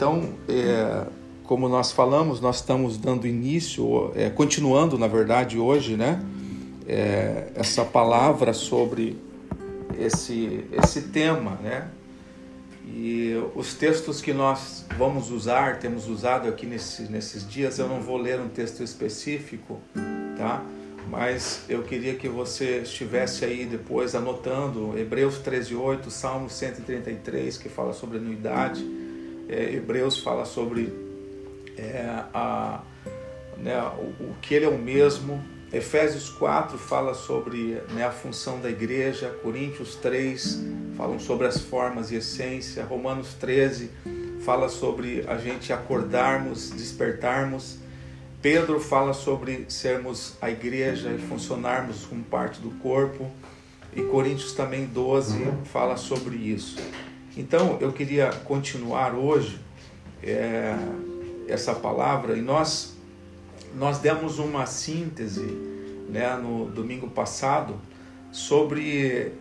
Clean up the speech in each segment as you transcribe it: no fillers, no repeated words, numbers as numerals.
Então, como nós falamos, nós estamos dando início, continuando, na verdade, hoje, né? Essa palavra sobre esse tema, né? E os textos que nós vamos usar, temos usado aqui nesses dias, eu não vou ler um texto específico, tá? Mas eu queria que você estivesse aí depois anotando Hebreus 13:8, Salmo 133, que fala sobre anuidade, Hebreus fala sobre o que ele é o mesmo, Efésios 4 fala sobre a função da igreja, Coríntios 3 falam sobre as formas e essência, Romanos 13 fala sobre a gente acordarmos, despertarmos, Pedro fala sobre sermos a igreja e funcionarmos como parte do corpo, e Coríntios também 12 fala sobre isso. Então eu queria continuar hoje essa palavra, e nós demos uma síntese, né, no domingo passado sobre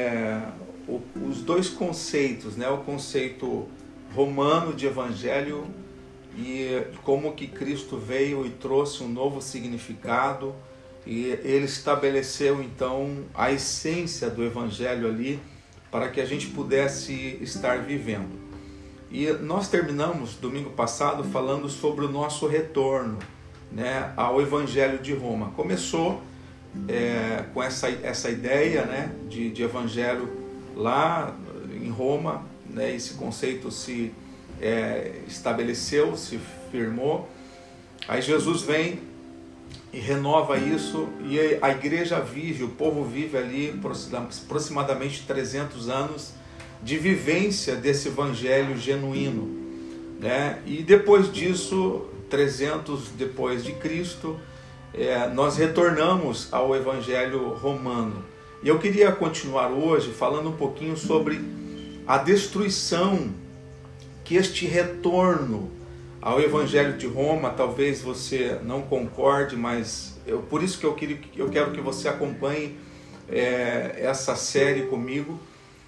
os dois conceitos, né, o conceito romano de evangelho e como que Cristo veio e trouxe um novo significado, e ele estabeleceu então a essência do evangelho ali para que a gente pudesse estar vivendo. E nós terminamos domingo passado falando sobre o nosso retorno, né, ao Evangelho de Roma. Começou com essa ideia, né, de evangelho lá em Roma, né, esse conceito se estabeleceu, se firmou. Aí Jesus vem e renova isso, e a igreja vive, o povo vive ali aproximadamente 300 anos de vivência desse evangelho genuíno, né? E depois disso, 300 depois de Cristo, nós retornamos ao evangelho romano. E eu queria continuar hoje falando um pouquinho sobre a destruição que este retorno ao evangelho de Roma, talvez você não concorde, mas por isso que eu quero que você acompanhe essa série comigo.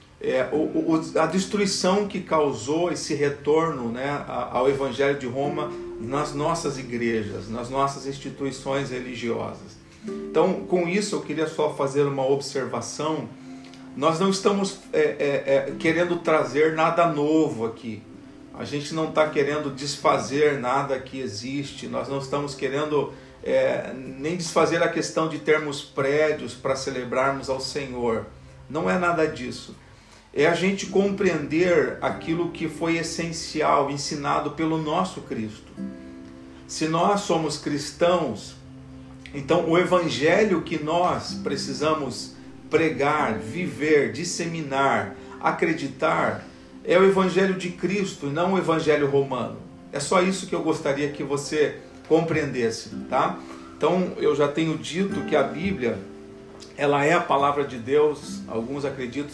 A destruição que causou esse retorno, né, ao Evangelho de Roma nas nossas igrejas, nas nossas instituições religiosas. Então, com isso, eu queria só fazer uma observação. Nós não estamos querendo trazer nada novo aqui. A gente não está querendo desfazer nada que existe. Nós não estamos querendo nem desfazer a questão de termos prédios para celebrarmos ao Senhor. Não é nada disso. É a gente compreender aquilo que foi essencial, ensinado pelo nosso Cristo. Se nós somos cristãos, então o evangelho que nós precisamos pregar, viver, disseminar, acreditar, é o evangelho de Cristo e não o evangelho romano. É só isso que eu gostaria que você compreendesse, tá? Então eu já tenho dito que a Bíblia, ela é a palavra de Deus. Alguns acreditam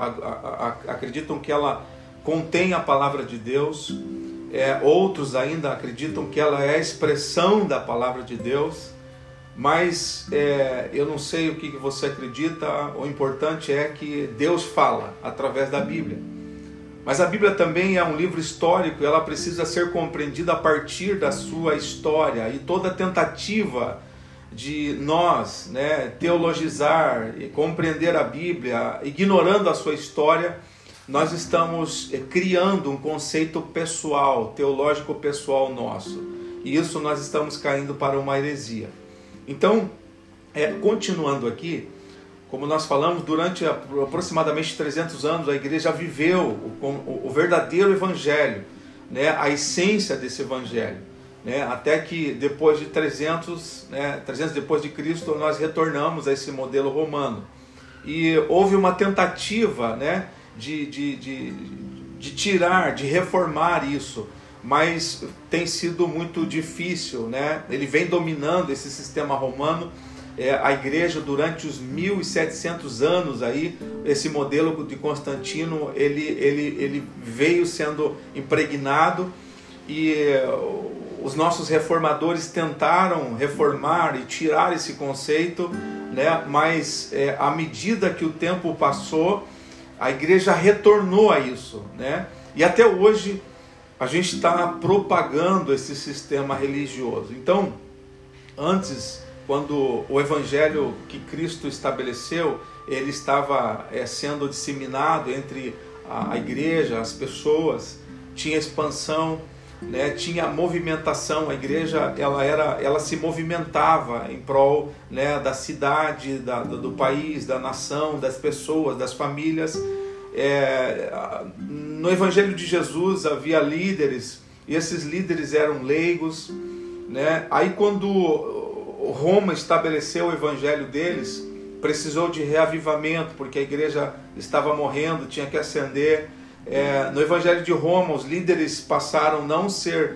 que ela contém a palavra de Deus. Outros ainda acreditam que ela é a expressão da palavra de Deus. Mas eu não sei o que você acredita. O importante é que Deus fala através da Bíblia. Mas a Bíblia também é um livro histórico, e ela precisa ser compreendida a partir da sua história. E toda tentativa de nós, né, teologizar e compreender a Bíblia, ignorando a sua história, nós estamos criando um conceito pessoal, teológico pessoal nosso. E isso nós estamos caindo para uma heresia. Então, continuando aqui, como nós falamos, durante aproximadamente 300 anos, a igreja viveu o verdadeiro evangelho, né, a essência desse evangelho, né, até que depois de 300 depois de Cristo, nós retornamos a esse modelo romano. E houve uma tentativa, né, de tirar, de reformar isso, mas tem sido muito difícil, né? Ele vem dominando esse sistema romano. A igreja, durante os 1700 anos aí, esse modelo de Constantino, ele veio sendo impregnado, e os nossos reformadores tentaram reformar e tirar esse conceito, né? Mas à medida que o tempo passou, a igreja retornou a isso, né? E até hoje a gente está propagando esse sistema religioso. Então, antes, quando o evangelho que Cristo estabeleceu, ele estava sendo disseminado entre a igreja, as pessoas, tinha expansão, né, tinha movimentação. A igreja ela se movimentava em prol, né, da cidade, do país, da nação, das pessoas, das famílias. No Evangelho de Jesus havia líderes, e esses líderes eram leigos, né? Aí quando Roma estabeleceu o evangelho deles, precisou de reavivamento, porque a igreja estava morrendo, tinha que ascender. No Evangelho de Roma, os líderes passaram a não ser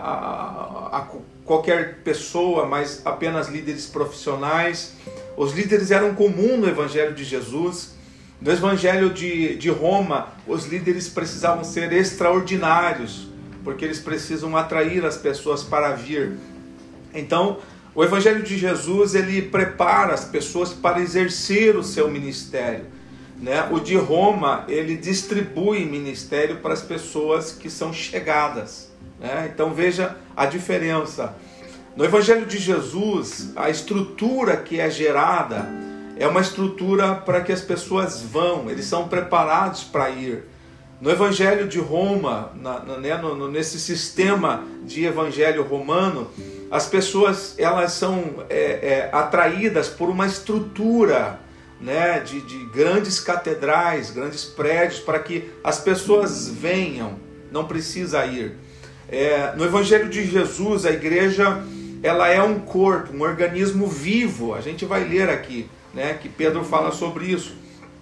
a qualquer pessoa, mas apenas líderes profissionais. Os líderes eram comuns no Evangelho de Jesus. No Evangelho de Roma, os líderes precisavam ser extraordinários, porque eles precisam atrair as pessoas para vir. Então, o Evangelho de Jesus, ele prepara as pessoas para exercer o seu ministério, né? O de Roma, ele distribui ministério para as pessoas que são chegadas, né? Então veja a diferença. No Evangelho de Jesus, a estrutura que é gerada é uma estrutura para que as pessoas vão, eles são preparados para ir. No Evangelho de Roma, nesse sistema de evangelho romano, as pessoas elas são atraídas por uma estrutura, né, de grandes catedrais, grandes prédios, para que as pessoas venham, não precisa ir. No Evangelho de Jesus, a igreja ela é um corpo, um organismo vivo. A gente vai ler aqui, né, que Pedro fala sobre isso.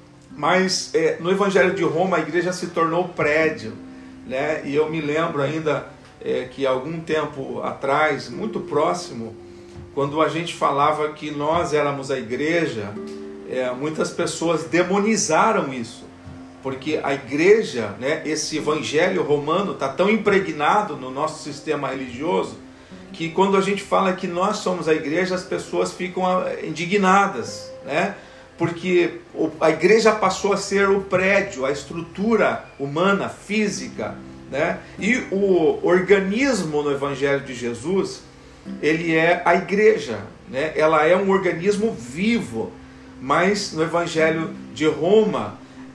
Mas no Evangelho de Roma a igreja se tornou prédio, né? E eu me lembro ainda que algum tempo atrás, muito próximo, quando a gente falava que nós éramos a igreja, muitas pessoas demonizaram isso, porque a igreja, né, esse evangelho romano está tão impregnado no nosso sistema religioso, que quando a gente fala que nós somos a igreja, as pessoas ficam indignadas, né? Porque a igreja passou a ser o prédio, a estrutura humana, física, né? E o organismo no Evangelho de Jesus, ele é a igreja, né? Ela é um organismo vivo, mas no Evangelho de Roma,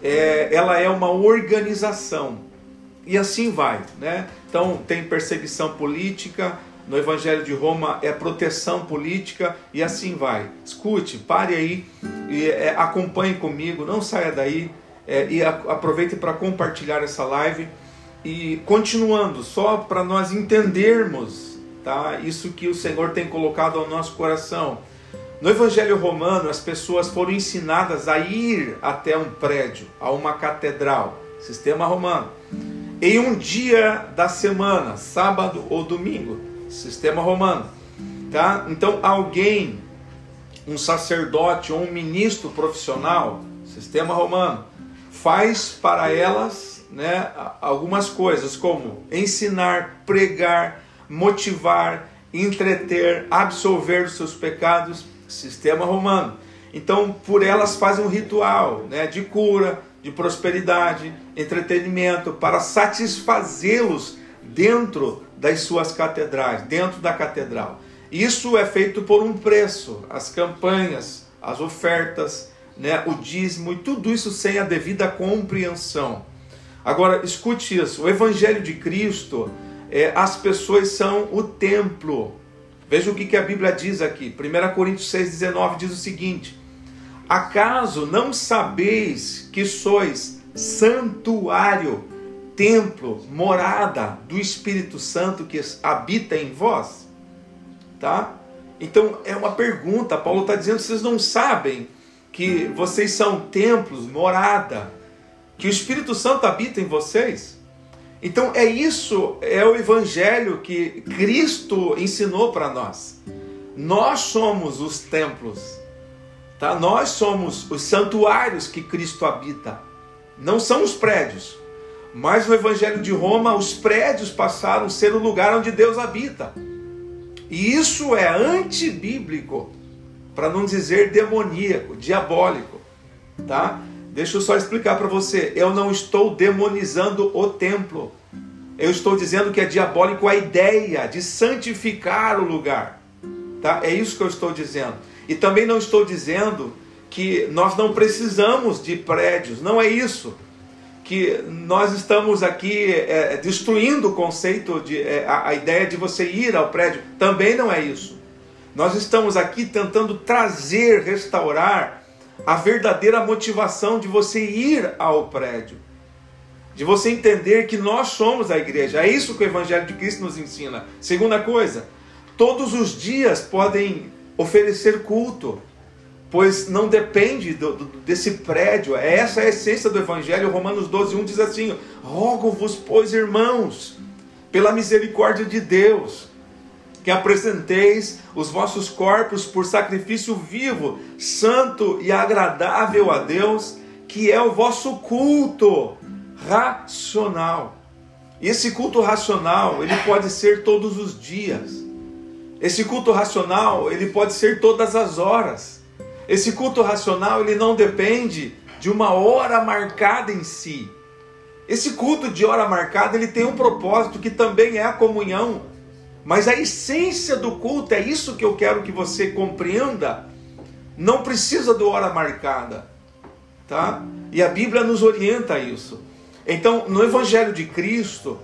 ela é uma organização. E assim vai, né? Então tem perseguição política. No Evangelho de Roma é proteção política, e assim vai. Escute, pare aí e acompanhe comigo, não saia daí, e aproveite para compartilhar essa live. E continuando, só para nós entendermos, tá, isso que o Senhor tem colocado ao nosso coração. No Evangelho romano, as pessoas foram ensinadas a ir até um prédio, a uma catedral, sistema romano, em um dia da semana, sábado ou domingo. Sistema romano, tá? Então alguém, um sacerdote ou um ministro profissional, sistema romano, faz para elas, né, algumas coisas como ensinar, pregar, motivar, entreter, absolver os seus pecados, sistema romano. Então por elas fazem um ritual, né, de cura, de prosperidade, entretenimento, para satisfazê-los dentro das suas catedrais, dentro da catedral. Isso é feito por um preço, as campanhas, as ofertas, né, o dízimo, e tudo isso sem a devida compreensão. Agora, escute isso, o Evangelho de Cristo, as pessoas são o templo. Veja o que a Bíblia diz aqui, 1 Coríntios 6,19 diz o seguinte: acaso não sabeis que sois santuário, templo, morada do Espírito Santo que habita em vós? Tá? Então é uma pergunta. Paulo está dizendo: vocês não sabem que vocês são templos, morada, que o Espírito Santo habita em vocês? Então isso é o evangelho que Cristo ensinou para nós. Nós somos os templos, tá? Nós somos os santuários que Cristo habita, não são os prédios. Mas no Evangelho de Roma, os prédios passaram a ser o lugar onde Deus habita. E isso é antibíblico, para não dizer demoníaco, diabólico, tá? Deixa eu só explicar para você. Eu não estou demonizando o templo. Eu estou dizendo que é diabólico a ideia de santificar o lugar. Tá? É isso que eu estou dizendo. E também não estou dizendo que nós não precisamos de prédios. Não é isso. Que nós estamos aqui destruindo o conceito, a ideia de você ir ao prédio. Também não é isso. Nós estamos aqui tentando trazer, restaurar a verdadeira motivação de você ir ao prédio. De você entender que nós somos a igreja. É isso que o Evangelho de Cristo nos ensina. Segunda coisa, todos os dias podem oferecer culto, pois não depende desse prédio. Essa é a essência do Evangelho. Romanos 12:1 diz assim: rogo-vos, pois, irmãos, pela misericórdia de Deus, que apresenteis os vossos corpos por sacrifício vivo, santo e agradável a Deus, que é o vosso culto racional. E esse culto racional, ele pode ser todos os dias. Esse culto racional, ele pode ser todas as horas. Esse culto racional, ele não depende de uma hora marcada em si. Esse culto de hora marcada, ele tem um propósito que também é a comunhão. Mas a essência do culto, é isso que eu quero que você compreenda, não precisa de hora marcada. Tá? E a Bíblia nos orienta a isso. Então, no Evangelho de Cristo,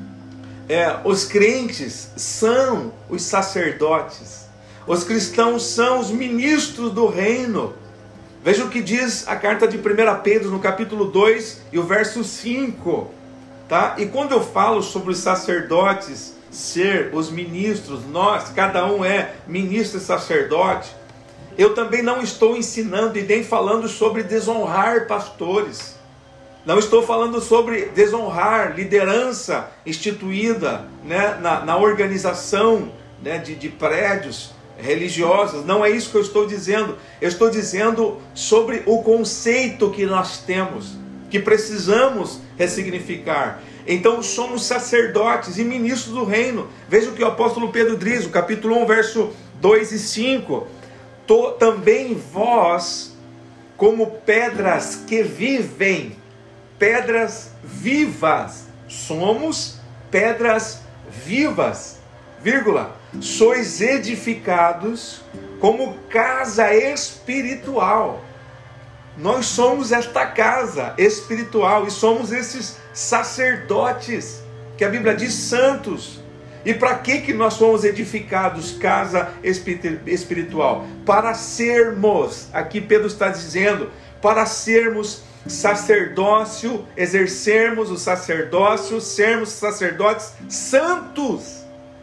os crentes são os sacerdotes. Os cristãos são os ministros do reino. Veja o que diz a carta de 1 Pedro, no capítulo 2 e o verso 5. Tá? E quando eu falo sobre os sacerdotes ser os ministros, nós, cada um é ministro e sacerdote, eu também não estou ensinando e nem falando sobre desonrar pastores. Não estou falando sobre desonrar liderança instituída, né, na organização, né, de prédios religiosos. Não é isso que eu estou dizendo. Eu estou dizendo sobre o conceito que nós temos, que precisamos ressignificar. Então somos sacerdotes e ministros do reino. Veja o que o apóstolo Pedro diz, no capítulo 1, verso 2 e 5. Também vós, como pedras que vivem, pedras vivas, somos pedras vivas, vírgula, sois edificados como casa espiritual. Nós somos esta casa espiritual e somos esses sacerdotes, que a Bíblia diz santos. E para que nós somos edificados casa espiritual? Para sermos, aqui Pedro está dizendo, para sermos sacerdócio, exercermos o sacerdócio, sermos sacerdotes santos,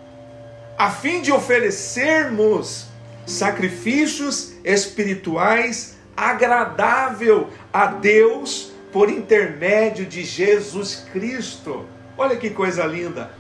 a fim de oferecermos sacrifícios espirituais agradável a Deus por intermédio de Jesus Cristo. Olha que coisa linda.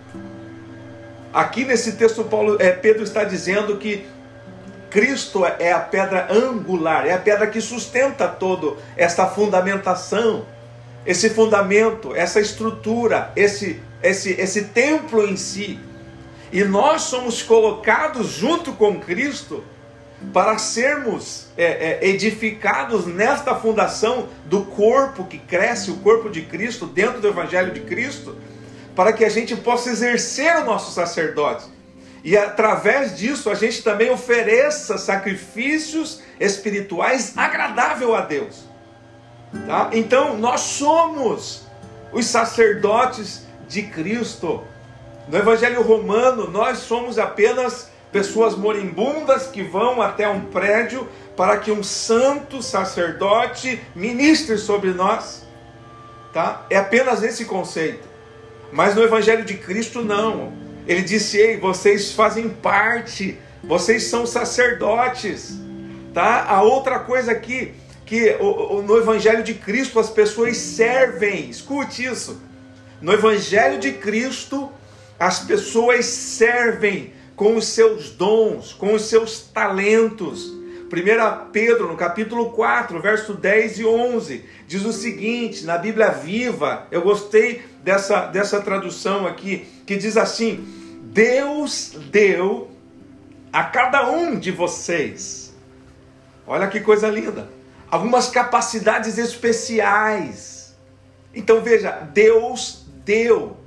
Aqui nesse texto Pedro está dizendo que Cristo é a pedra angular, é a pedra que sustenta toda essa fundamentação, esse fundamento, essa estrutura, esse templo em si. E nós somos colocados junto com Cristo para sermos edificados nesta fundação do corpo que cresce, o corpo de Cristo, dentro do Evangelho de Cristo, para que a gente possa exercer o nosso sacerdócio. E através disso a gente também ofereça sacrifícios espirituais agradáveis a Deus. Tá? Então nós somos os sacerdotes de Cristo. No Evangelho Romano nós somos apenas pessoas moribundas que vão até um prédio para que um santo sacerdote ministre sobre nós. Tá? É apenas esse conceito. Mas no Evangelho de Cristo não. Ele disse: ei, vocês fazem parte, vocês são sacerdotes. Tá? A outra coisa aqui, que no Evangelho de Cristo as pessoas servem. Escute isso. No Evangelho de Cristo as pessoas servem com os seus dons, com os seus talentos. 1 Pedro, no capítulo 4, verso 10 e 11, diz o seguinte, na Bíblia Viva, eu gostei dessa tradução aqui, que diz assim: Deus deu a cada um de vocês, olha que coisa linda, algumas capacidades especiais. Então veja, Deus deu.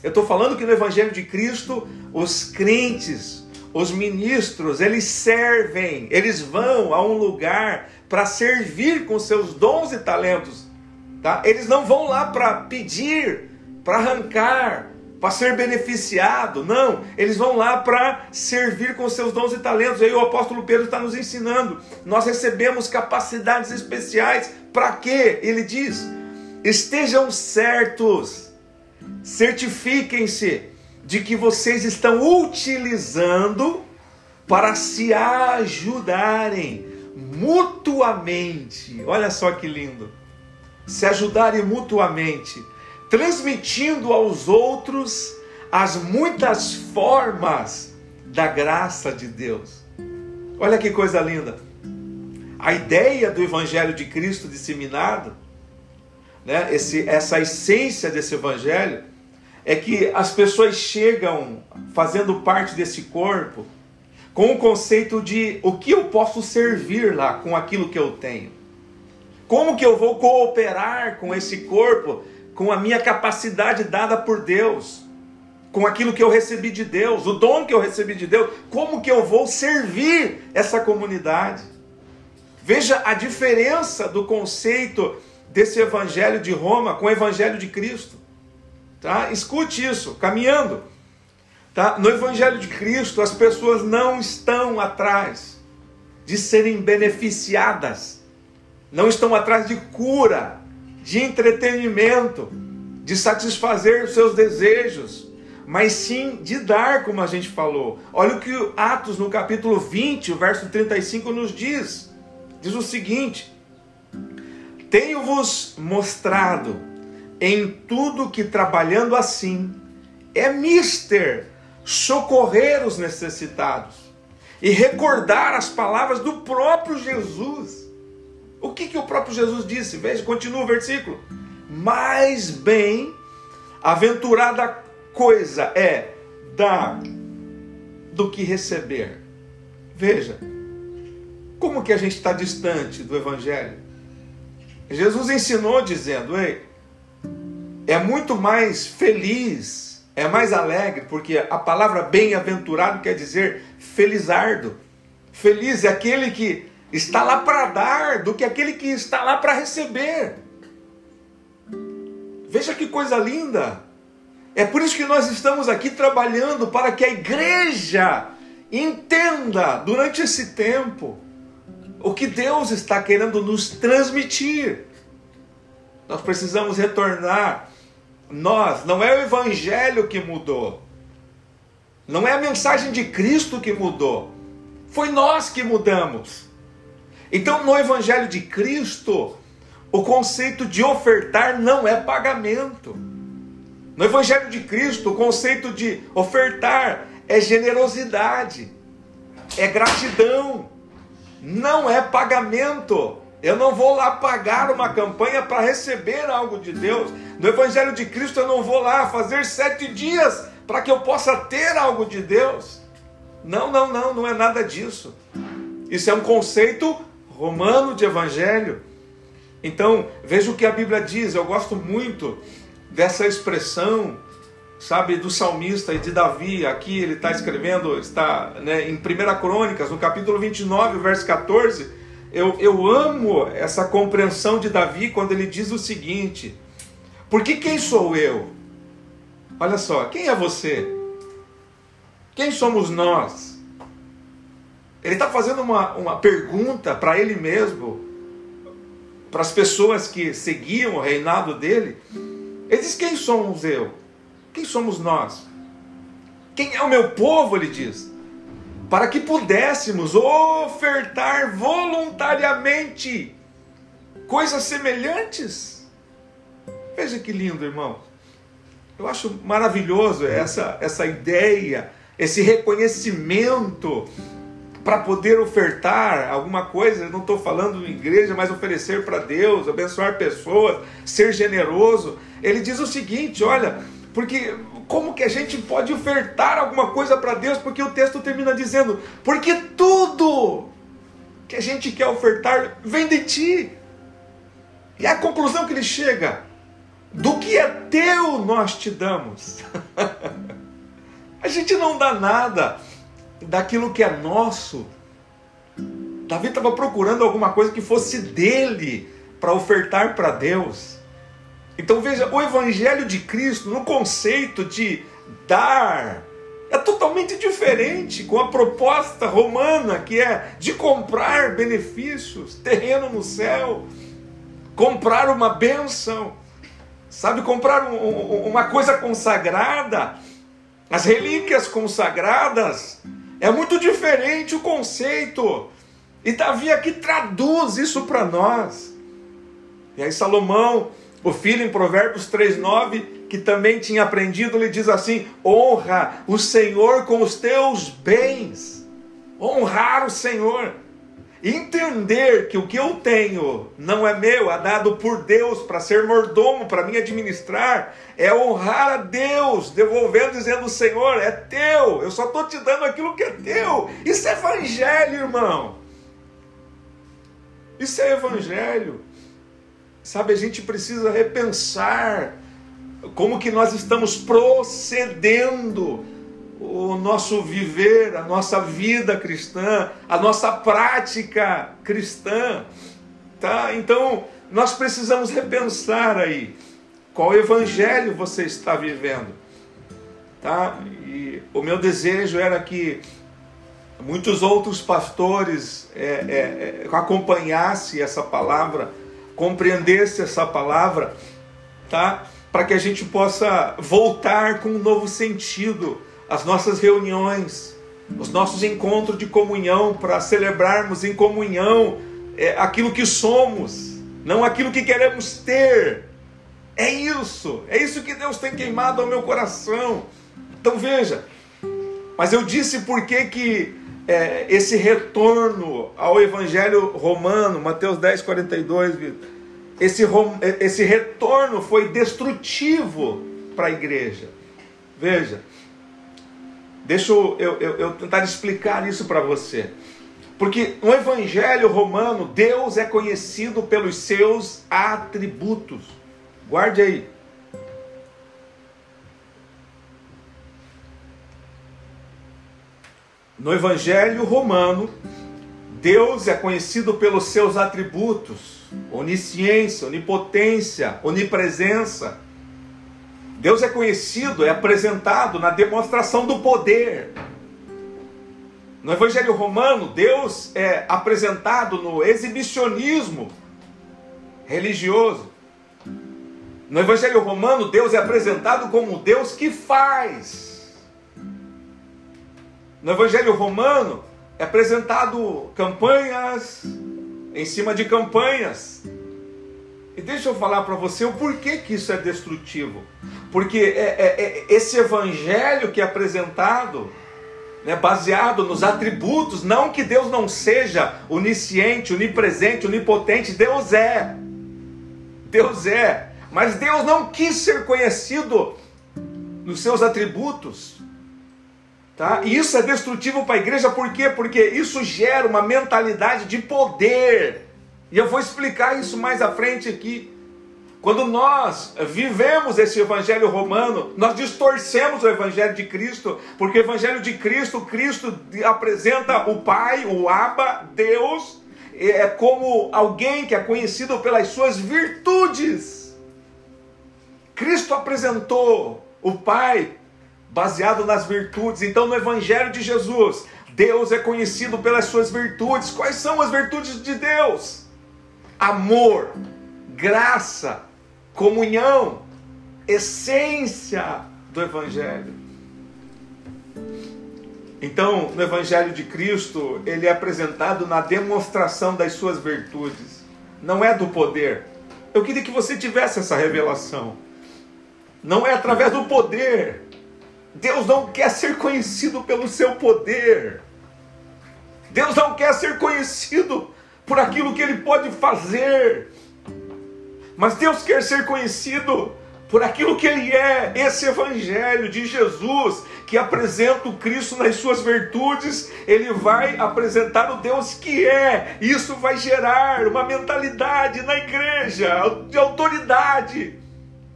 Eu estou falando que no Evangelho de Cristo, os crentes, os ministros, eles servem, eles vão a um lugar para servir com seus dons e talentos. Tá? Eles não vão lá para pedir, para arrancar, para ser beneficiado. Não, eles vão lá para servir com seus dons e talentos. Aí o apóstolo Pedro está nos ensinando. Nós recebemos capacidades especiais. Para quê? Ele diz: estejam certos, certifiquem-se de que vocês estão utilizando para se ajudarem mutuamente. Olha só que lindo. Se ajudarem mutuamente, transmitindo aos outros as muitas formas da graça de Deus. Olha que coisa linda. A ideia do Evangelho de Cristo disseminado, né, essa essência desse Evangelho, é que as pessoas chegam fazendo parte desse corpo com o conceito de o que eu posso servir lá com aquilo que eu tenho. Como que eu vou cooperar com esse corpo, com a minha capacidade dada por Deus, com aquilo que eu recebi de Deus, o dom que eu recebi de Deus, como que eu vou servir essa comunidade? Veja a diferença do conceito desse Evangelho de Roma com o Evangelho de Cristo. Tá? Escute isso, caminhando. Tá? No Evangelho de Cristo, as pessoas não estão atrás de serem beneficiadas, não estão atrás de cura, de entretenimento, de satisfazer os seus desejos, mas sim de dar, como a gente falou. Olha o que Atos, no capítulo 20, o verso 35 nos diz. Diz o seguinte: tenho-vos mostrado em tudo que trabalhando assim é mister socorrer os necessitados e recordar as palavras do próprio Jesus. O que o próprio Jesus disse? Veja, continua o versículo. Mais bem aventurada coisa é dar do que receber. Veja, como que a gente está distante do Evangelho? Jesus ensinou dizendo: ei, é muito mais feliz, é mais alegre, porque a palavra bem-aventurado quer dizer felizardo. Feliz é aquele que está lá para dar do que aquele que está lá para receber. Veja que coisa linda. É por isso que nós estamos aqui trabalhando para que a igreja entenda durante esse tempo o que Deus está querendo nos transmitir. Nós precisamos retornar. Não é o Evangelho que mudou. Não é a mensagem de Cristo que mudou. Foi nós que mudamos. Então, no Evangelho de Cristo, o conceito de ofertar não é pagamento. No Evangelho de Cristo, o conceito de ofertar é generosidade, é gratidão, não é pagamento. Eu não vou lá pagar uma campanha para receber algo de Deus. No Evangelho de Cristo, eu não vou lá fazer 7 dias para que eu possa ter algo de Deus. Não é nada disso. Isso é um conceito romano de Evangelho. Então, veja o que a Bíblia diz. Eu gosto muito dessa expressão, sabe, do salmista e de Davi. Aqui ele está escrevendo, está, né, em 1 Crônicas, no capítulo 29, verso 14. Eu amo essa compreensão de Davi quando ele diz o seguinte: porque quem sou eu? Olha só, quem é você? Quem somos nós? Ele está fazendo uma pergunta para ele mesmo, para as pessoas que seguiam o reinado dele. Ele diz: quem somos eu? Quem somos nós? Quem é o meu povo? Ele diz. Para que pudéssemos ofertar voluntariamente coisas semelhantes. Veja que lindo, irmão. Eu acho maravilhoso essa ideia, esse reconhecimento para poder ofertar alguma coisa. Eu não estou falando em igreja, mas oferecer para Deus, abençoar pessoas, ser generoso. Ele diz o seguinte: olha, porque como que a gente pode ofertar alguma coisa para Deus? Porque o texto termina dizendo: porque tudo que a gente quer ofertar vem de ti. E a conclusão que ele chega: Do que é teu nós te damos. A gente não dá nada daquilo que é nosso. Davi estava procurando alguma coisa que fosse dele para ofertar para Deus. Então veja, o Evangelho de Cristo, no conceito de dar, é totalmente diferente com a proposta romana, que é de comprar benefícios, terreno no céu, comprar uma bênção, sabe, comprar uma coisa consagrada, as relíquias consagradas. É muito diferente o conceito. E Davi aqui traduz isso para nós. E aí Salomão, o filho, em Provérbios 3:9, que também tinha aprendido, ele diz assim: honra o Senhor com os teus bens. Honrar o Senhor. Entender que o que eu tenho não é meu, é dado por Deus para ser mordomo, para mim administrar, é honrar a Deus, devolvendo, dizendo: Senhor, é teu, eu só estou te dando aquilo que é teu. Isso é evangelho, irmão. Isso é evangelho. Sabe, a gente precisa repensar como que nós estamos procedendo o nosso viver, a nossa vida cristã, a nossa prática cristã, tá? Então, nós precisamos repensar aí qual evangelho você está vivendo, tá? E o meu desejo era que muitos outros pastores acompanhassem essa palavra, compreendessem essa palavra, tá? Para que a gente possa voltar com um novo sentido as nossas reuniões, os nossos encontros de comunhão, para celebrarmos em comunhão aquilo que somos, não aquilo que queremos ter. É isso que Deus tem queimado ao meu coração. Então veja, mas eu disse por que esse retorno ao Evangelho romano, Mateus 10:42, esse retorno foi destrutivo para a igreja. Veja, deixa eu tentar explicar isso para você. Porque no Evangelho romano, Deus é conhecido pelos seus atributos. Guarde aí. No Evangelho romano, Deus é conhecido pelos seus atributos: onisciência, onipotência, onipresença. Deus é conhecido, é apresentado na demonstração do poder. No Evangelho romano, Deus é apresentado no exibicionismo religioso. No Evangelho romano, Deus é apresentado como Deus que faz. No Evangelho romano, é apresentado campanhas em cima de campanhas. E deixa eu falar para você o porquê que isso é destrutivo. Porque esse evangelho que é apresentado, né, baseado nos atributos, não que Deus não seja onisciente, onipresente, onipotente, Deus é, mas Deus não quis ser conhecido nos seus atributos, tá? E isso é destrutivo para a igreja. Por quê? Porque isso gera uma mentalidade de poder, e eu vou explicar isso mais à frente aqui. Quando nós vivemos esse evangelho romano, nós distorcemos o evangelho de Cristo, porque o evangelho de Cristo, Cristo apresenta o Pai, o Abba, Deus, como alguém que é conhecido pelas suas virtudes. Cristo apresentou o Pai baseado nas virtudes. Então, no evangelho de Jesus, Deus é conhecido pelas suas virtudes. Quais são as virtudes de Deus? Amor, graça, comunhão, essência do Evangelho. Então, no Evangelho de Cristo, ele é apresentado na demonstração das suas virtudes, não é do poder. Eu queria que você tivesse essa revelação. Não é através do poder. Deus não quer ser conhecido pelo seu poder. Deus não quer ser conhecido por aquilo que ele pode fazer. Mas Deus quer ser conhecido por aquilo que ele é. Esse evangelho de Jesus, que apresenta o Cristo nas suas virtudes, ele vai apresentar o Deus que é. Isso vai gerar uma mentalidade na igreja de autoridade,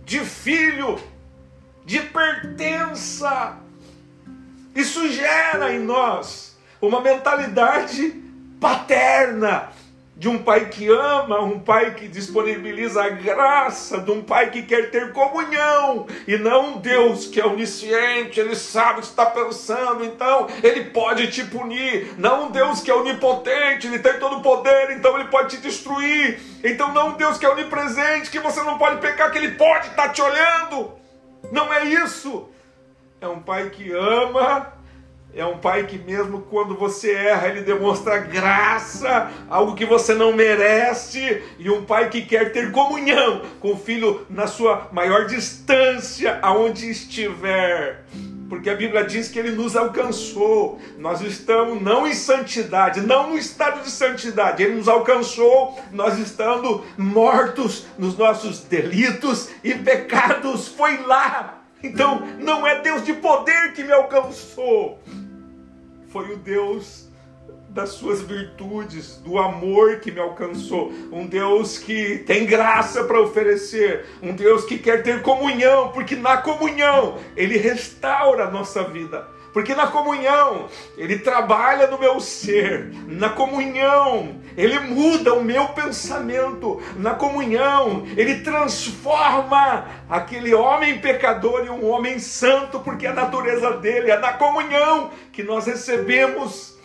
de filho, de pertença. Isso gera em nós uma mentalidade paterna, de um pai que ama, um pai que disponibiliza a graça, de um pai que quer ter comunhão, e não um Deus que é onisciente, ele sabe o que está pensando, então ele pode te punir. Não um Deus que é onipotente, ele tem todo o poder, então ele pode te destruir. Então não um Deus que é onipresente, que você não pode pecar, que ele pode estar te olhando. Não é isso. É um pai que ama. É um pai que mesmo quando você erra, ele demonstra graça, algo que você não merece. E um pai que quer ter comunhão com o filho na sua maior distância, aonde estiver. Porque a Bíblia diz que ele nos alcançou. Nós estamos não em santidade, não no estado de santidade. Ele nos alcançou, nós estando mortos nos nossos delitos e pecados. Foi lá. Então não é Deus de poder que me alcançou. Foi o Deus das suas virtudes, do amor que me alcançou. Um Deus que tem graça para oferecer. Um Deus que quer ter comunhão, porque na comunhão Ele restaura a nossa vida. Porque na comunhão Ele trabalha no meu ser. Na comunhão Ele muda o meu pensamento. Na comunhão Ele transforma aquele homem pecador em um homem santo, porque a natureza dele é na comunhão que nós recebemos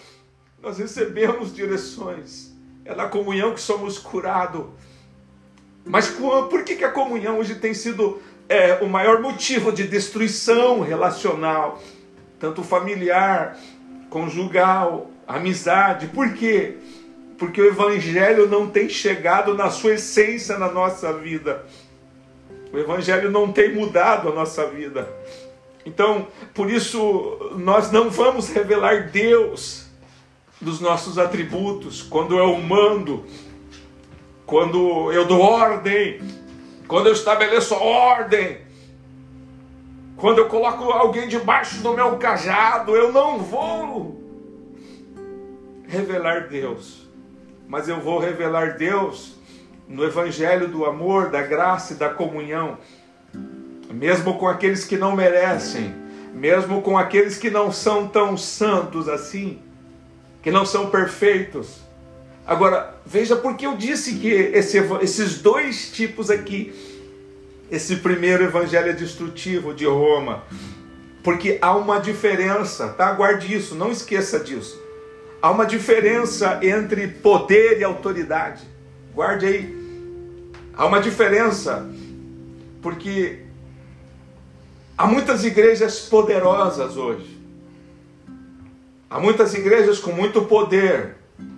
direções. É na comunhão que somos curados. Mas por que a comunhão hoje tem sido o maior motivo de destruição relacional? Tanto familiar, conjugal, amizade. Por quê? Porque o Evangelho não tem chegado na sua essência na nossa vida. O Evangelho não tem mudado a nossa vida. Então, por isso, nós não vamos revelar Deus dos nossos atributos. Quando eu mando, quando eu dou ordem, quando eu estabeleço ordem, quando eu coloco alguém debaixo do meu cajado, eu não vou revelar Deus. Mas eu vou revelar Deus no Evangelho do amor, da graça e da comunhão. Mesmo com aqueles que não merecem, mesmo com aqueles que não são tão santos assim, que não são perfeitos. Agora, veja porque eu disse que esses dois tipos aqui, esse primeiro evangelho é destrutivo de Roma, porque há uma diferença, tá? Guarde isso, não esqueça disso. Há uma diferença entre poder e autoridade. Guarde aí. Há uma diferença, porque há muitas igrejas poderosas hoje. Há muitas igrejas com muito poder,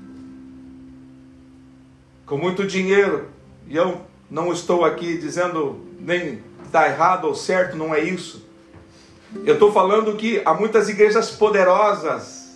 com muito dinheiro. E eu não estou aqui dizendo nem está errado ou certo, não é isso. Eu estou falando que há muitas igrejas poderosas,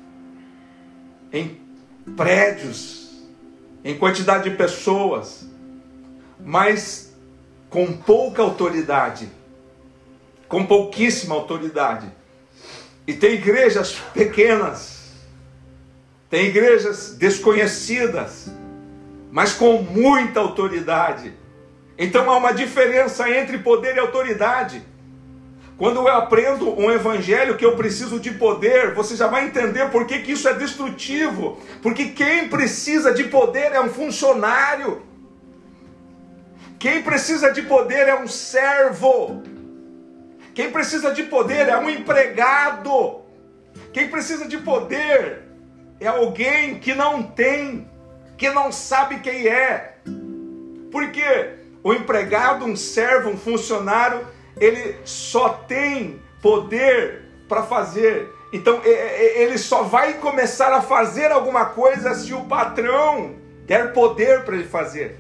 em prédios, em quantidade de pessoas, mas com pouca autoridade, com pouquíssima autoridade. E tem igrejas pequenas, tem igrejas desconhecidas, mas com muita autoridade. Então há uma diferença entre poder e autoridade. Quando eu aprendo um evangelho que eu preciso de poder, você já vai entender por que isso é destrutivo. Porque quem precisa de poder é um funcionário. Quem precisa de poder é um servo. Quem precisa de poder é um empregado. Quem precisa de poder é alguém que não tem, que não sabe quem é. Por quê? O empregado, um servo, um funcionário, ele só tem poder para fazer. Então, ele só vai começar a fazer alguma coisa se o patrão der poder para ele fazer.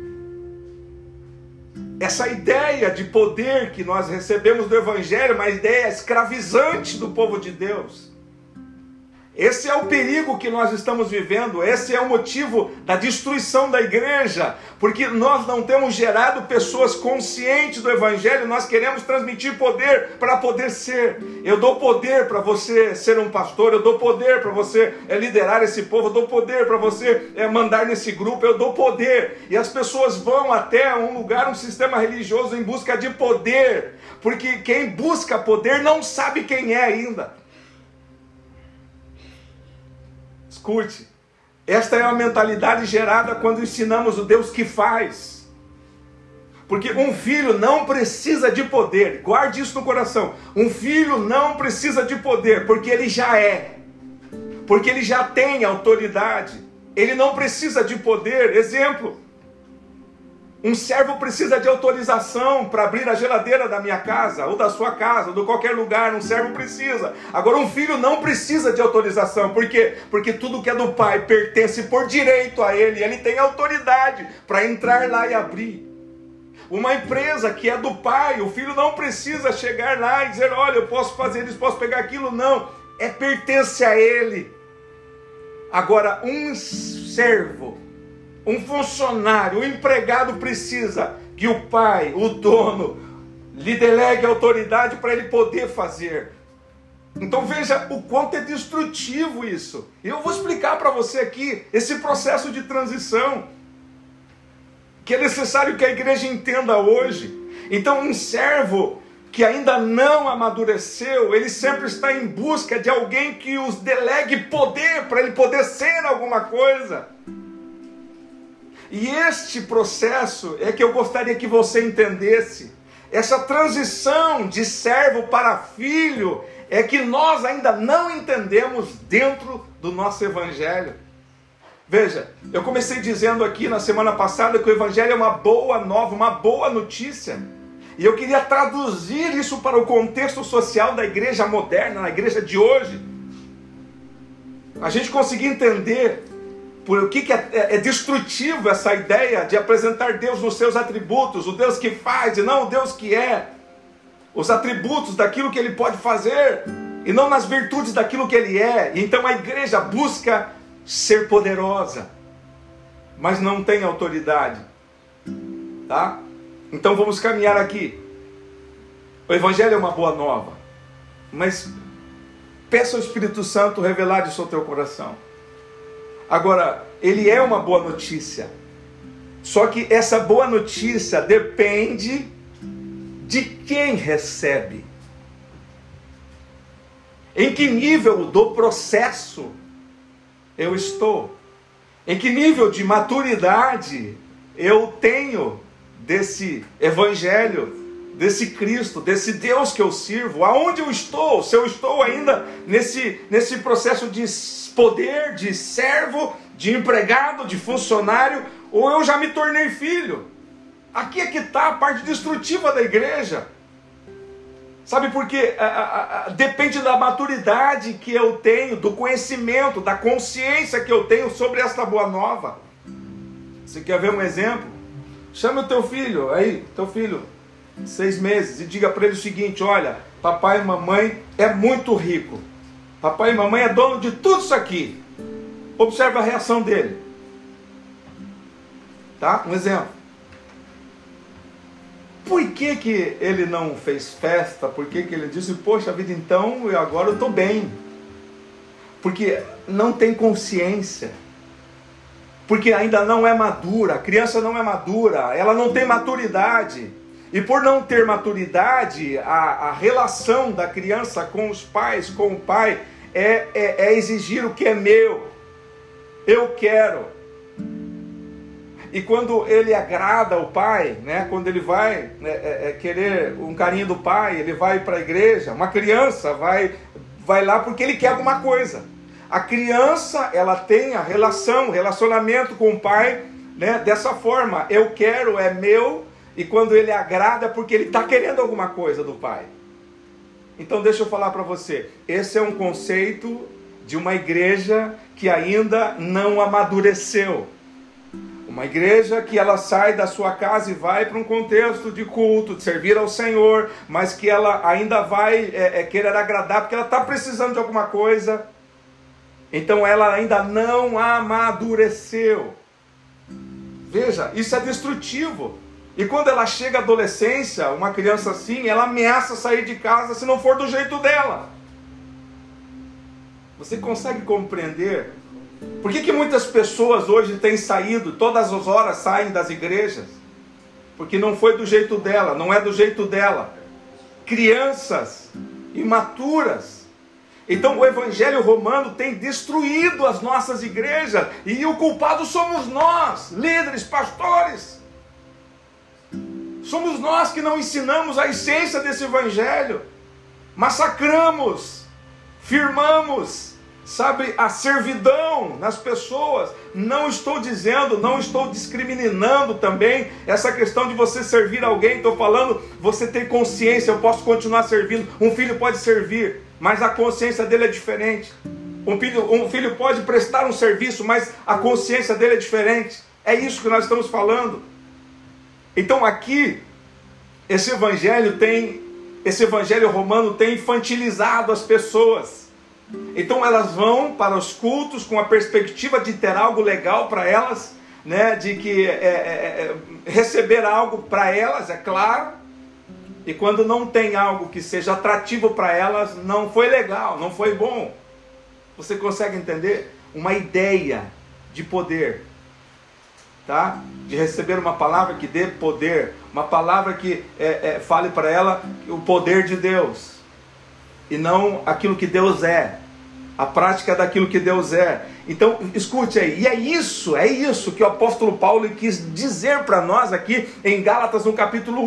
Essa ideia de poder que nós recebemos do Evangelho é uma ideia escravizante do povo de Deus. Esse é o perigo que nós estamos vivendo, esse é o motivo da destruição da igreja, porque nós não temos gerado pessoas conscientes do Evangelho, nós queremos transmitir poder para poder ser. Eu dou poder para você ser um pastor, eu dou poder para você liderar esse povo, eu dou poder para você mandar nesse grupo, eu dou poder. E as pessoas vão até um lugar, um sistema religioso em busca de poder, porque quem busca poder não sabe quem é ainda. Escute, esta é a mentalidade gerada quando ensinamos o Deus que faz. Porque um filho não precisa de poder, guarde isso no coração. Um filho não precisa de poder, porque ele já é. Porque ele já tem autoridade. Ele não precisa de poder. Exemplo, um servo precisa de autorização para abrir a geladeira da minha casa, ou da sua casa, ou de qualquer lugar, um servo precisa. Agora um filho não precisa de autorização, por quê? Porque tudo que é do pai pertence por direito a ele, ele tem autoridade para entrar lá e abrir. Uma empresa que é do pai, o filho não precisa chegar lá e dizer, olha, eu posso fazer isso, posso pegar aquilo, não, pertence a ele. Agora um servo, um funcionário, um empregado precisa que o pai, o dono, lhe delegue autoridade para ele poder fazer. Então veja o quanto é destrutivo isso. E eu vou explicar para você aqui esse processo de transição, que é necessário que a igreja entenda hoje. Então um servo que ainda não amadureceu, ele sempre está em busca de alguém que os delegue poder para ele poder ser alguma coisa. E este processo é que eu gostaria que você entendesse. Essa transição de servo para filho é que nós ainda não entendemos dentro do nosso evangelho. Veja, eu comecei dizendo aqui na semana passada que o evangelho é uma boa nova, uma boa notícia. E eu queria traduzir isso para o contexto social da igreja moderna, na igreja de hoje. A gente conseguir entender por que é destrutivo essa ideia de apresentar Deus nos seus atributos, o Deus que faz e não o Deus que é. Os atributos daquilo que ele pode fazer e não nas virtudes daquilo que ele é. E então a igreja busca ser poderosa, mas não tem autoridade. Tá? Então vamos caminhar aqui. O evangelho é uma boa nova, mas peça ao Espírito Santo revelar isso ao teu coração. Agora, ele é uma boa notícia. Só que essa boa notícia depende de quem recebe. Em que nível do processo eu estou? Em que nível de maturidade eu tenho desse evangelho, desse Cristo, desse Deus que eu sirvo? Aonde eu estou? Se eu estou ainda nesse processo de poder, de servo, de empregado, de funcionário, ou eu já me tornei filho? Aqui é que está a parte destrutiva da igreja. Sabe por quê? Depende da maturidade que eu tenho, do conhecimento, da consciência que eu tenho sobre esta boa nova. Você quer ver um exemplo? Chame o teu filho, teu filho, 6 meses, e diga para ele o seguinte: olha, papai e mamãe é muito rico. Papai e mamãe é dono de tudo isso aqui. Observe a reação dele. Tá? Um exemplo. Por que ele não fez festa? Por que ele disse, poxa vida, então agora eu estou bem? Porque não tem consciência. Porque ainda não é madura. A criança não é madura. Ela não tem maturidade. E por não ter maturidade, a relação da criança com os pais, com o pai, é exigir o que é meu. Eu quero. E quando ele agrada o pai, né, quando ele vai querer um carinho do pai, ele vai para a igreja. Uma criança vai lá porque ele quer alguma coisa. A criança, ela tem a relacionamento com o pai, né, dessa forma. Eu quero, é meu. E quando ele agrada, é porque ele está querendo alguma coisa do pai. Então deixa eu falar para você. Esse é um conceito de uma igreja que ainda não amadureceu. Uma igreja que ela sai da sua casa e vai para um contexto de culto, de servir ao Senhor, mas que ela ainda vai querer agradar, porque ela está precisando de alguma coisa. Então ela ainda não amadureceu. Veja, isso é destrutivo. E quando ela chega à adolescência, uma criança assim, ela ameaça sair de casa se não for do jeito dela. Você consegue compreender? Por que muitas pessoas hoje têm saído, todas as horas saem das igrejas? Porque não foi do jeito dela, não é do jeito dela. Crianças imaturas. Então o evangelho romano tem destruído as nossas igrejas, e o culpado somos nós, líderes, pastores. Somos nós que não ensinamos a essência desse evangelho. Massacramos, firmamos, sabe, a servidão nas pessoas. Não estou dizendo, não estou discriminando também essa questão de você servir alguém. Estou falando, você ter consciência, eu posso continuar servindo. Um filho pode servir, mas a consciência dele é diferente. Um filho pode prestar um serviço, mas a consciência dele é diferente. É isso que nós estamos falando. Então aqui, esse evangelho romano tem infantilizado as pessoas. Então elas vão para os cultos com a perspectiva de ter algo legal para elas, né? De que receber algo para elas, é claro. E quando não tem algo que seja atrativo para elas, não foi legal, não foi bom. Você consegue entender? Uma ideia de poder, tá? De receber uma palavra que dê poder, uma palavra que fale para ela o poder de Deus, e não aquilo que Deus é, a prática daquilo que Deus é. Então escute aí, e é isso que o apóstolo Paulo quis dizer para nós aqui em Gálatas, no capítulo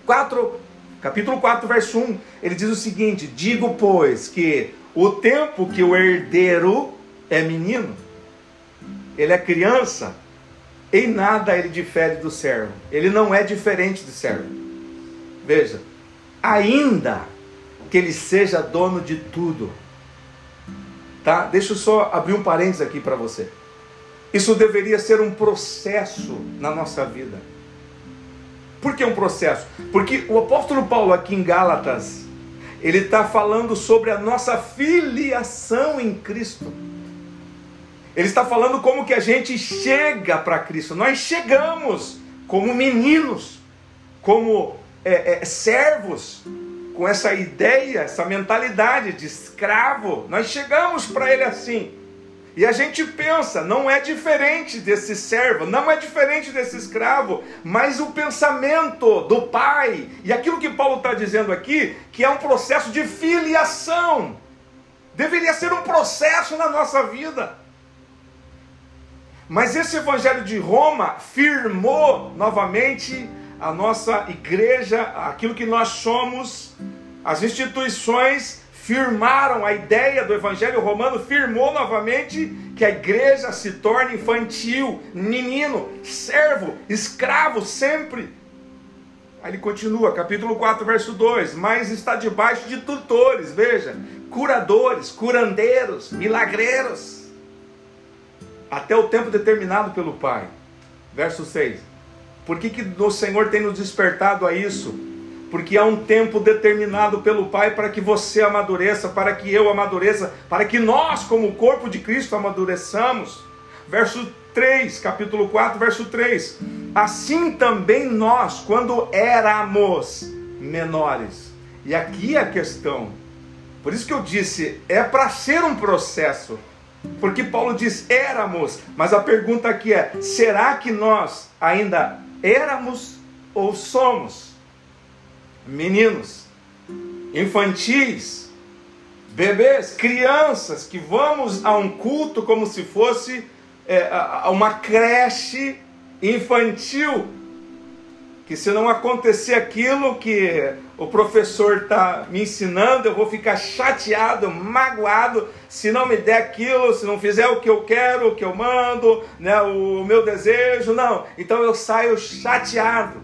4, verso 1. Ele diz o seguinte: digo, pois, que o tempo que o herdeiro é menino, ele é criança, em nada ele difere do servo. Ele não é diferente do servo. Veja, ainda que ele seja dono de tudo. Tá? Deixa eu só abrir um parênteses aqui para você. Isso deveria ser um processo na nossa vida. Por que um processo? Porque o apóstolo Paulo aqui em Gálatas, ele está falando sobre a nossa filiação em Cristo. Ele está falando como que a gente chega para Cristo. Nós chegamos como meninos, como servos, com essa ideia, essa mentalidade de escravo. Nós chegamos para Ele assim. E a gente pensa, não é diferente desse servo, não é diferente desse escravo, mas o pensamento do pai, e aquilo que Paulo está dizendo aqui, que é um processo de filiação, deveria ser um processo na nossa vida. Mas esse evangelho de Roma firmou novamente a nossa igreja, aquilo que nós somos. As instituições firmaram a ideia do evangelho romano, firmou novamente que a igreja se torne infantil, menino, servo, escravo sempre. Aí ele continua, capítulo 4, verso 2, mas está debaixo de tutores, veja, curadores, curandeiros, milagreiros, até o tempo determinado pelo Pai. Verso 6, por que o Senhor tem nos despertado a isso? Porque há um tempo determinado pelo Pai para que você amadureça, para que eu amadureça, para que nós, como o corpo de Cristo, amadureçamos. Verso 3, capítulo 4, verso 3. Assim também nós, quando éramos menores. E aqui é a questão. Por isso que eu disse, é para ser um processo. Porque Paulo diz éramos, mas a pergunta aqui é, será que nós ainda éramos ou somos meninos, infantis, bebês, crianças, que vamos a um culto como se fosse uma creche infantil, que se não acontecer aquilo que o professor está me ensinando, eu vou ficar chateado, magoado, se não me der aquilo, se não fizer o que eu quero, o que eu mando, né, o meu desejo, não. Então eu saio chateado.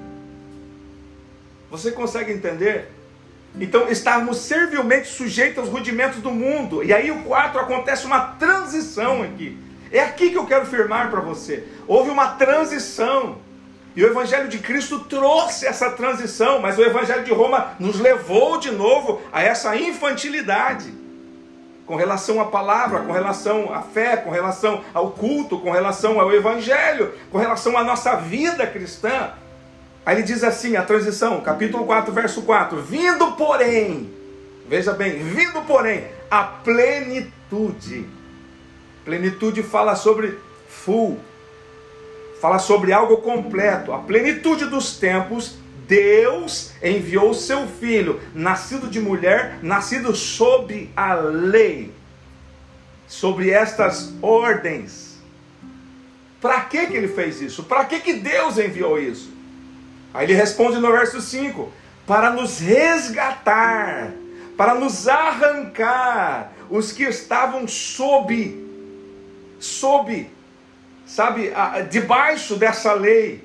Você consegue entender? Então estarmos servilmente sujeitos aos rudimentos do mundo. E aí o 4 acontece uma transição aqui. É aqui que eu quero firmar para você. Houve uma transição. E o Evangelho de Cristo trouxe essa transição. Mas o Evangelho de Roma nos levou de novo a essa infantilidade. com relação à palavra, com relação à fé, com relação ao culto, com relação ao evangelho, com relação à nossa vida cristã. Aí ele diz assim, a transição, capítulo 4, verso 4, vindo porém, veja bem, vindo porém, a plenitude. Plenitude fala sobre full, fala sobre algo completo. A plenitude dos tempos, Deus enviou o seu filho, nascido de mulher, nascido sob a lei, sobre estas ordens. Para que ele fez isso? Para que Deus enviou isso? Aí ele responde no verso 5, para nos resgatar, para nos arrancar os que estavam sob, sabe, debaixo dessa lei.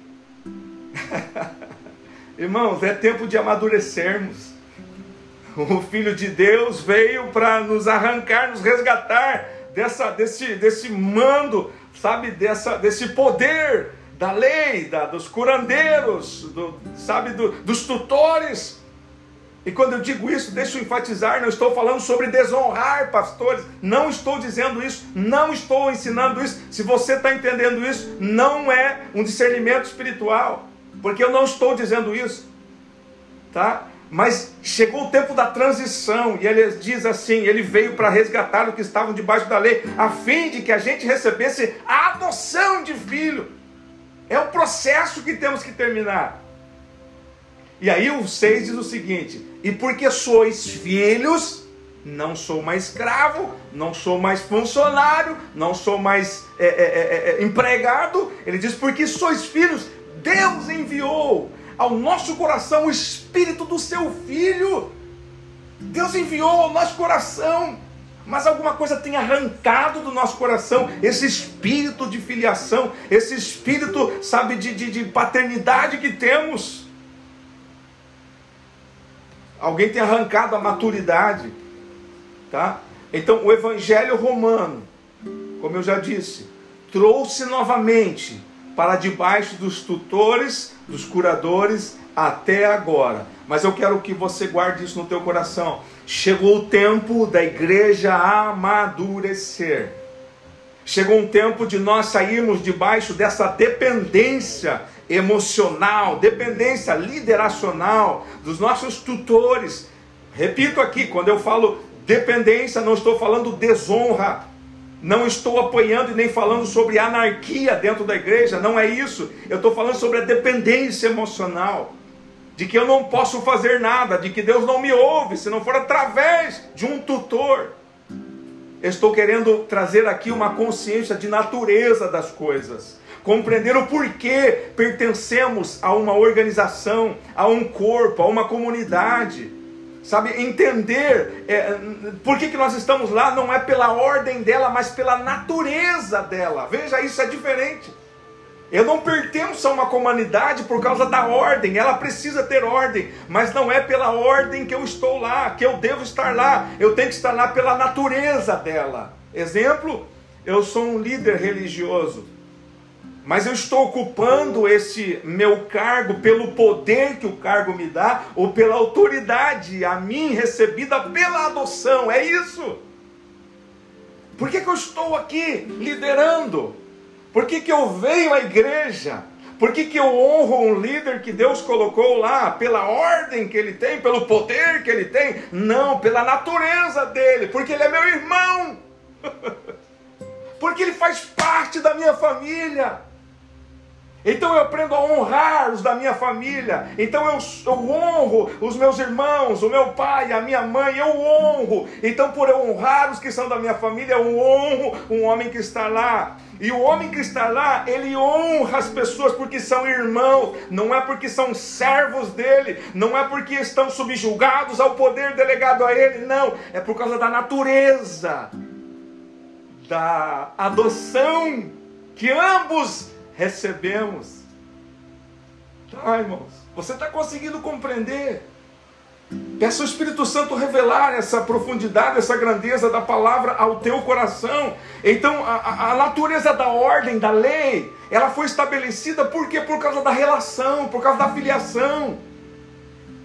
Irmãos, é tempo de amadurecermos. O Filho de Deus veio para nos arrancar, nos resgatar desse mando, sabe, desse poder da lei, dos curandeiros, dos tutores. E quando eu digo isso, deixa eu enfatizar, não estou falando sobre desonrar pastores, não estou dizendo isso, não estou ensinando isso. Se você está entendendo isso, não é um discernimento espiritual, porque eu não estou dizendo isso, tá? Mas chegou o tempo da transição, e ele diz assim, ele veio para resgatar os que estavam debaixo da lei, a fim de que a gente recebesse a adoção de filho. É o processo que temos que terminar. E aí o 6 diz o seguinte, e porque sois filhos, não sou mais escravo, não sou mais funcionário, não sou mais empregado, ele diz, porque sois filhos, Deus enviou ao nosso coração o Espírito do seu Filho. Deus enviou ao nosso coração, mas alguma coisa tem arrancado do nosso coração esse espírito de filiação, esse espírito, sabe, de paternidade que temos. Alguém tem arrancado a maturidade, tá? Então o Evangelho romano, como eu já disse, trouxe novamente para debaixo dos tutores, dos curadores, até agora. Mas eu quero que você guarde isso no teu coração. Chegou o tempo da igreja amadurecer. Chegou um tempo de nós sairmos debaixo dessa dependência emocional, dependência lideracional dos nossos tutores. Repito aqui, quando eu falo dependência, não estou falando desonra. Não estou apoiando e nem falando sobre anarquia dentro da igreja, não é isso. Eu estou falando sobre a dependência emocional, de que eu não posso fazer nada, de que Deus não me ouve, se não for através de um tutor. Eu estou querendo trazer aqui uma consciência de natureza das coisas, compreender o porquê pertencemos a uma organização, a um corpo, a uma comunidade. Sabe, entender por que nós estamos lá, não é pela ordem dela, mas pela natureza dela. Veja, isso é diferente. Eu não pertenço a uma comunidade por causa da ordem, ela precisa ter ordem, mas não é pela ordem que eu estou lá, que eu devo estar lá, eu tenho que estar lá pela natureza dela. Exemplo, eu sou um líder religioso, mas eu estou ocupando esse meu cargo pelo poder que o cargo me dá, ou pela autoridade a mim recebida pela adoção, é isso. Por que eu estou aqui liderando? Por que eu venho à igreja? Por que eu honro um líder que Deus colocou lá, pela ordem que ele tem, pelo poder que ele tem? Não, pela natureza dele, porque ele é meu irmão, porque ele faz parte da minha família. Então eu aprendo a honrar os da minha família. Então eu honro os meus irmãos, o meu pai, a minha mãe, eu honro. Então por eu honrar os que são da minha família, eu honro um homem que está lá. E o homem que está lá, ele honra as pessoas porque são irmãos, não é porque são servos dele, não é porque estão subjugados ao poder delegado a ele, não. É por causa da natureza, da adoção que ambos recebemos. Tá, irmãos? Você está conseguindo compreender? Peça ao Espírito Santo revelar essa profundidade, essa grandeza da palavra ao teu coração. Então a natureza da ordem, da lei, ela foi estabelecida por quê? Por causa da relação, por causa da filiação.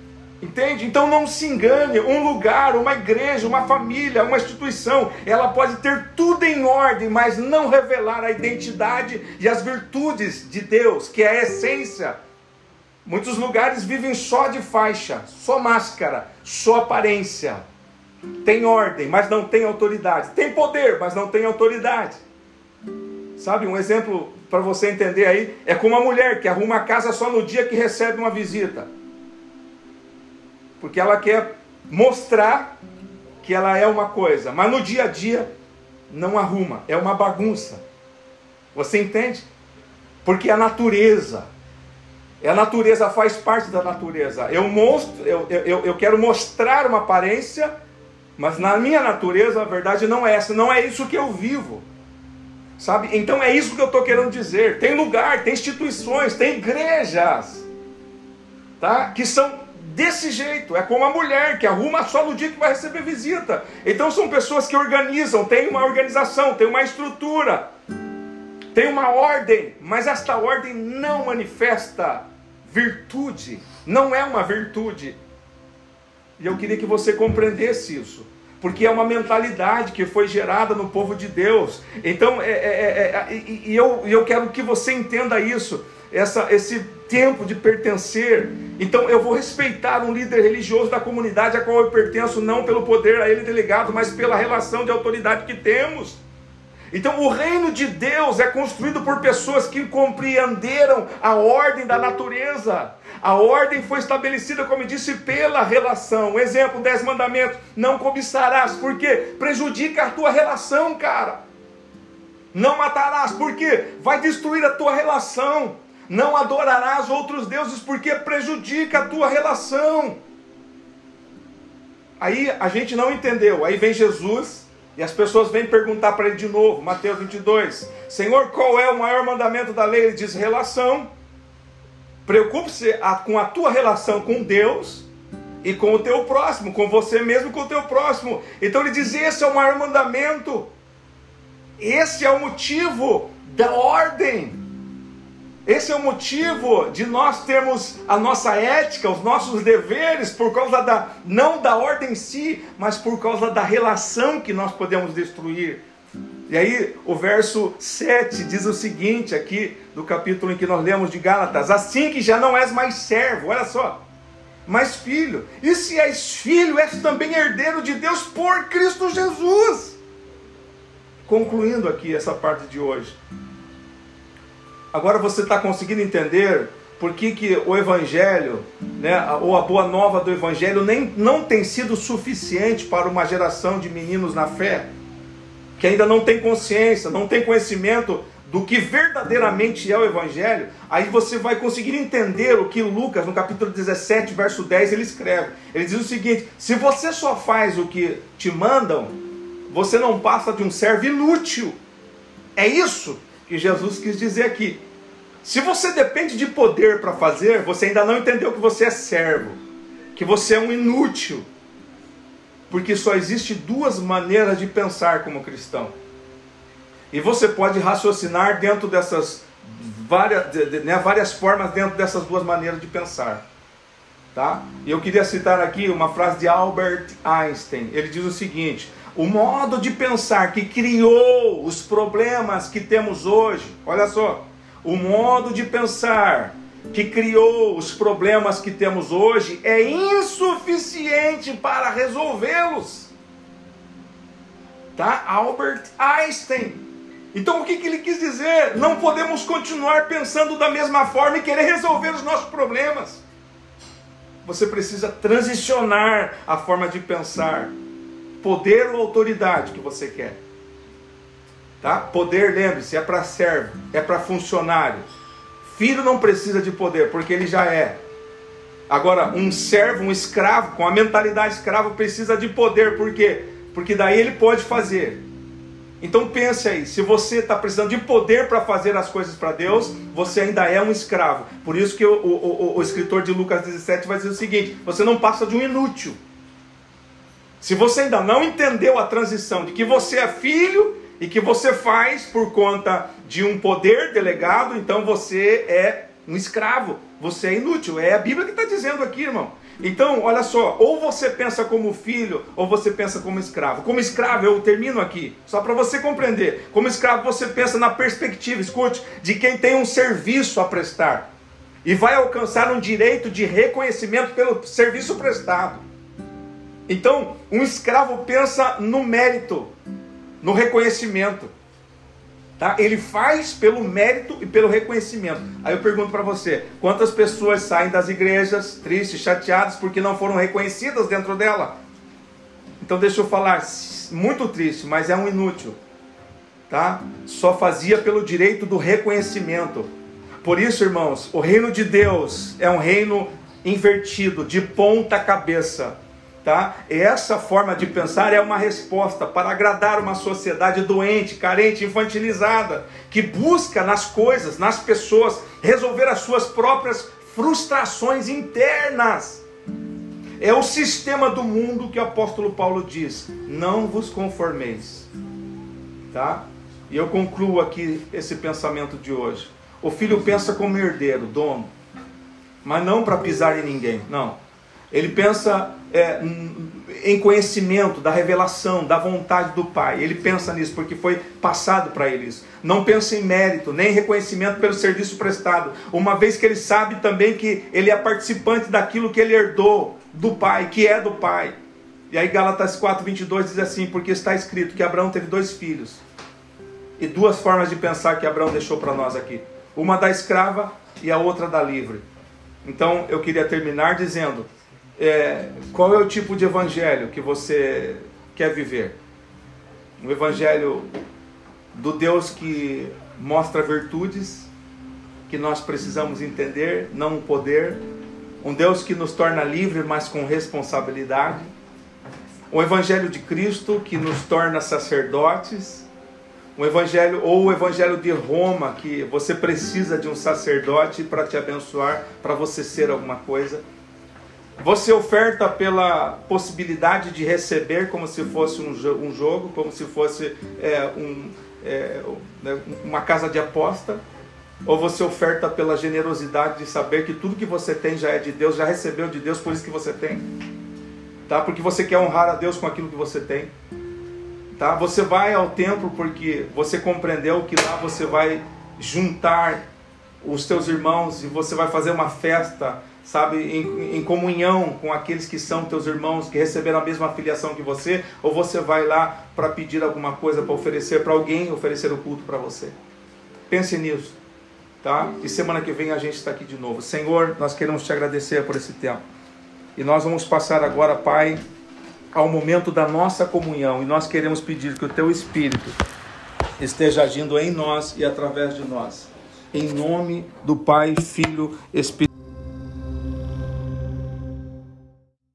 Entende? Então não se engane, um lugar, uma igreja, uma família, uma instituição, ela pode ter tudo em ordem, mas não revelar a identidade e as virtudes de Deus, que é a essência. Muitos lugares vivem só de faixa, só máscara, só aparência. Tem ordem, mas não tem autoridade. Tem poder, mas não tem autoridade. Sabe, um exemplo para você entender aí, é como uma mulher que arruma a casa só no dia que recebe uma visita. Porque ela quer mostrar que ela é uma coisa, mas no dia a dia não arruma, é uma bagunça. Você entende? Porque a natureza faz parte da natureza. Eu quero mostrar uma aparência, mas na minha natureza a verdade não é essa, não é isso que eu vivo. Sabe? Então é isso que eu estou querendo dizer. Tem lugar, tem instituições, tem igrejas, tá? Que são desse jeito, é como a mulher que arruma só no dia que vai receber visita. Então são pessoas que organizam, tem uma organização, tem uma estrutura, tem uma ordem, mas esta ordem não manifesta virtude, não é uma virtude. E eu queria que você compreendesse isso, porque é uma mentalidade que foi gerada no povo de Deus. Então eu quero que você entenda isso, esse tempo de pertencer. Então eu vou respeitar um líder religioso da comunidade a qual eu pertenço, não pelo poder a ele delegado, mas pela relação de autoridade que temos. Então o reino de Deus é construído por pessoas que compreenderam a ordem da natureza. A ordem foi estabelecida, como eu disse, pela relação. Exemplo, 10 mandamentos: não cobiçarás, porque prejudica a tua relação, cara. Não matarás, porque vai destruir a tua relação. Não adorarás outros deuses, porque prejudica a tua relação. Aí a gente não entendeu. Aí vem Jesus e as pessoas vêm perguntar para ele de novo, Mateus 22. Senhor, qual é o maior mandamento da lei? Ele diz: relação. Preocupe-se com a tua relação com Deus e com o teu próximo, com você mesmo e com o teu próximo. Então ele diz: esse é o maior mandamento. Esse é o motivo da ordem. Esse é o motivo de nós termos a nossa ética, os nossos deveres, por causa não da ordem em si, mas por causa da relação que nós podemos destruir. E aí o verso 7 diz o seguinte, aqui do capítulo em que nós lemos de Gálatas: assim que já não és mais servo, olha só, mas filho, e se és filho, és também herdeiro de Deus por Cristo Jesus. Concluindo aqui essa parte de hoje, agora você está conseguindo entender por que o Evangelho, né, ou a boa nova do Evangelho não tem sido suficiente para uma geração de meninos na fé, que ainda não tem consciência, não tem conhecimento do que verdadeiramente é o Evangelho. Aí você vai conseguir entender o que Lucas, no capítulo 17, verso 10, ele escreve. Ele diz o seguinte: se você só faz o que te mandam, você não passa de um servo inútil. É isso que Jesus quis dizer aqui. Se você depende de poder para fazer, você ainda não entendeu que você é servo, que você é um inútil. Porque só existe duas maneiras de pensar como cristão. E você pode raciocinar dentro dessas várias formas dentro dessas duas maneiras de pensar. Tá? E eu queria citar aqui uma frase de Albert Einstein. Ele diz o seguinte: o modo de pensar que criou os problemas que temos hoje, olha só, o modo de pensar que criou os problemas que temos hoje é insuficiente para resolvê-los. Tá? Albert Einstein. Então o que ele quis dizer? Não podemos continuar pensando da mesma forma e querer resolver os nossos problemas. Você precisa transicionar a forma de pensar. Poder ou autoridade que você quer. Tá? Poder, lembre-se, é para servo, é para funcionário. Filho não precisa de poder, porque ele já é. Agora, um servo, um escravo, com a mentalidade escrava, precisa de poder. Por quê? Porque daí ele pode fazer. Então pense aí, se você está precisando de poder para fazer as coisas para Deus, você ainda é um escravo. Por isso que o escritor de Lucas 17 vai dizer o seguinte: você não passa de um inútil. Se você ainda não entendeu a transição de que você é filho e que você faz por conta de um poder delegado, então você é um escravo, você é inútil. É a Bíblia que está dizendo aqui, irmão. Então, olha só, ou você pensa como filho, ou você pensa como escravo. Como escravo, eu termino aqui, só para você compreender. Como escravo, você pensa na perspectiva, escute, de quem tem um serviço a prestar. E vai alcançar um direito de reconhecimento pelo serviço prestado. Então, um escravo pensa no mérito, no reconhecimento. Tá? Ele faz pelo mérito e pelo reconhecimento. Aí eu pergunto para você, quantas pessoas saem das igrejas tristes, chateadas, porque não foram reconhecidas dentro dela? Então deixa eu falar, muito triste, mas é um inútil. Tá? Só fazia pelo direito do reconhecimento. Por isso, irmãos, o reino de Deus é um reino invertido, de ponta cabeça. Tá? Essa forma de pensar é uma resposta para agradar uma sociedade doente, carente, infantilizada, que busca nas coisas, nas pessoas, resolver as suas próprias frustrações internas. É o sistema do mundo que o apóstolo Paulo diz: não vos conformeis. Tá? E eu concluo aqui esse pensamento de hoje. O filho pensa como herdeiro, dono, mas não para pisar em ninguém, não. Ele pensa em conhecimento da revelação, da vontade do Pai. Ele pensa nisso porque foi passado para ele isso. Não pensa em mérito, nem em reconhecimento pelo serviço prestado. Uma vez que ele sabe também que ele é participante daquilo que ele herdou do Pai, que é do Pai. E aí Gálatas 4:22 diz assim: porque está escrito que Abraão teve 2 filhos. E 2 formas de pensar que Abraão deixou para nós aqui. Uma da escrava e a outra da livre. Então eu queria terminar dizendo... qual é o tipo de evangelho que você quer viver? Um evangelho do Deus que mostra virtudes que nós precisamos entender, não o poder. Um Deus que nos torna livres, mas com responsabilidade. Um evangelho de Cristo que nos torna sacerdotes. Um evangelho, ou o evangelho de Roma, que você precisa de um sacerdote para te abençoar, para você ser alguma coisa. Você oferta pela possibilidade de receber como se fosse um jogo, como se fosse uma casa de aposta? Ou você oferta pela generosidade de saber que tudo que você tem já é de Deus, já recebeu de Deus, por isso que você tem? Tá? Porque você quer honrar a Deus com aquilo que você tem. Tá? Você vai ao templo porque você compreendeu que lá você vai juntar os teus irmãos e você vai fazer uma festa, sabe, em comunhão com aqueles que são teus irmãos, que receberam a mesma filiação que você, ou você vai lá para pedir alguma coisa, para oferecer para alguém, oferecer o culto para você? Pense nisso, tá? E semana que vem a gente está aqui de novo. Senhor, nós queremos te agradecer por esse tempo. E nós vamos passar agora, Pai, ao momento da nossa comunhão. E nós queremos pedir que o teu Espírito esteja agindo em nós e através de nós. Em nome do Pai, Filho, Espírito.